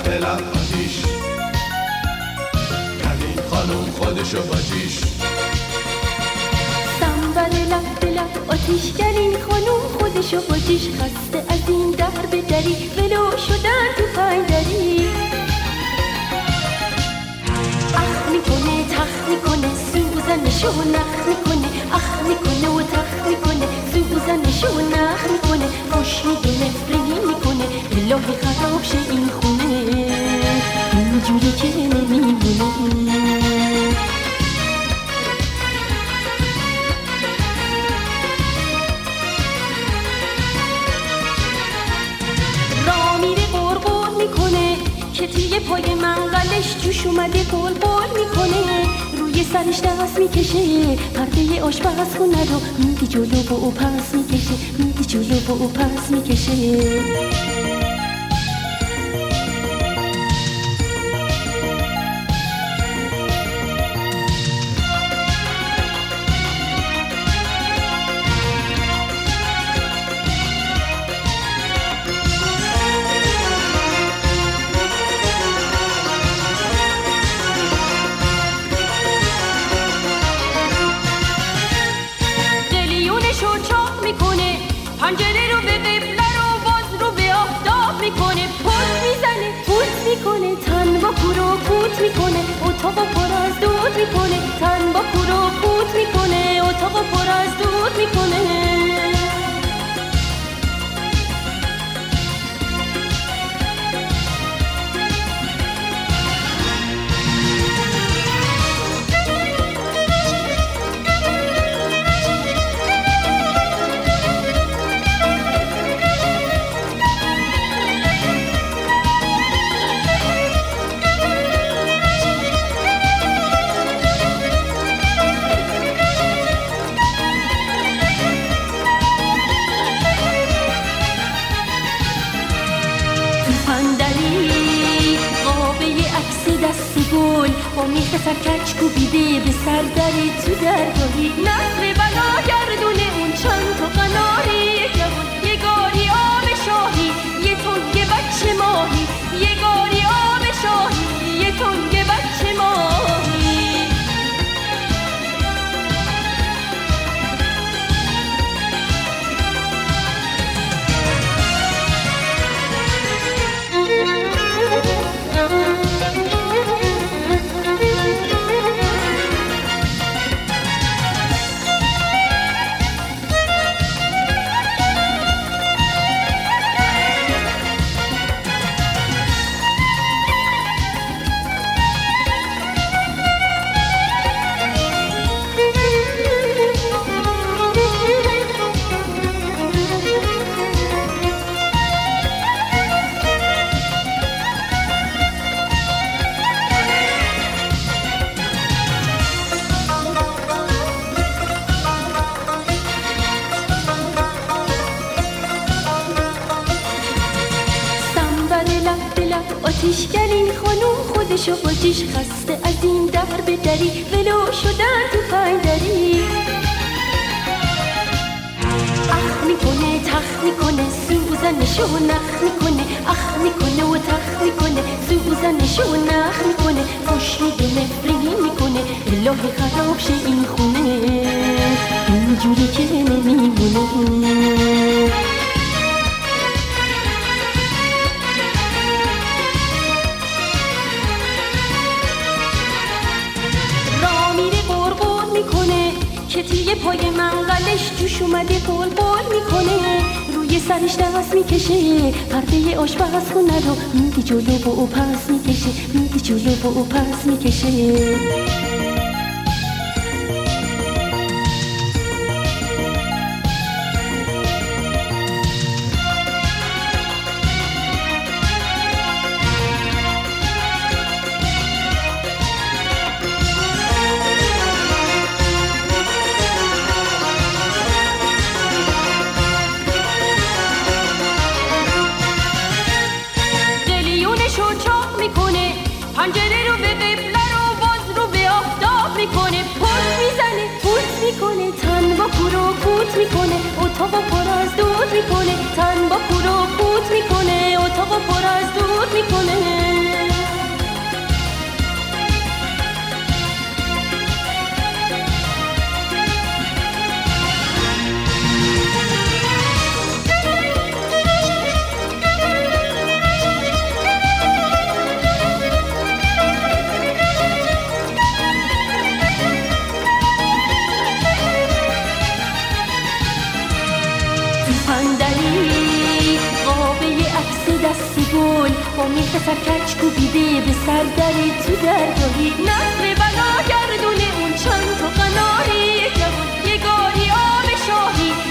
به لب آتیش کردین خانوم خودشو باجیش سنبر لب به لب آتیش کردین خانوم خودشو باجیش خسته از این در به دری ولو شدن تو پنجری اخ میکنه تخ میکنه سوزنشو نخ میکنه اخ میکنه و تخ میکنه سوزنشو نخ میکنه خوش میگه نفرینی میکنه الهی خراب شه این خونه اینجوری که نمیمونه را میره قرقر میکنه که توی پای منقلش جوش اومده قل قل میکنه روی سرش دست میکشه پرده آشپز خونه رو میدی جلو و او پس میکشه میدی جلو و او پس میکشه پنجره رو به قبله رو باز رو به آفتاب میکنه پوت میزنه پوت میکنه تن با کورو پوت میکنه اتاقو پر از دود میکنه تن با کورو پوت میکنه اتاقو پر از دود میکنه با میخ سرکچ کوبیده به سردری تو درگاهی نصر بلا گردونه اون چند تا قناری یه گاری آب شاهی یه تنگ بچه ماهی یه گاری آب شاهی یه تنگ بچه ماهی آتیشگرین خانوم خودشو باجیش خسته از این در به دری ولو شدن تو پنجری اخ میکنه تخ میکنه سوزنشو نخ میکنه اخ میکنه و تخ میکنه سوزنشو نخ میکنه خوش میگه نفرینی میکنه الهی خراب شه این خونه اینجوری که نمیمونه که توی پای منقلش جوش اومده قل قل میکنه روی سرش دست میکشه پرده آشپز خونه رو میدی جلو و او پس میکشه میدی جلو و او پس میکشه پنجره رو به قبله رو باز رو به سیپندری قابه عکس دست گل با میخ سرکچ کوبیده به سردری تو درگاهی نصر بلا گردونه اون چند تا قناری یه گاری آب شاهی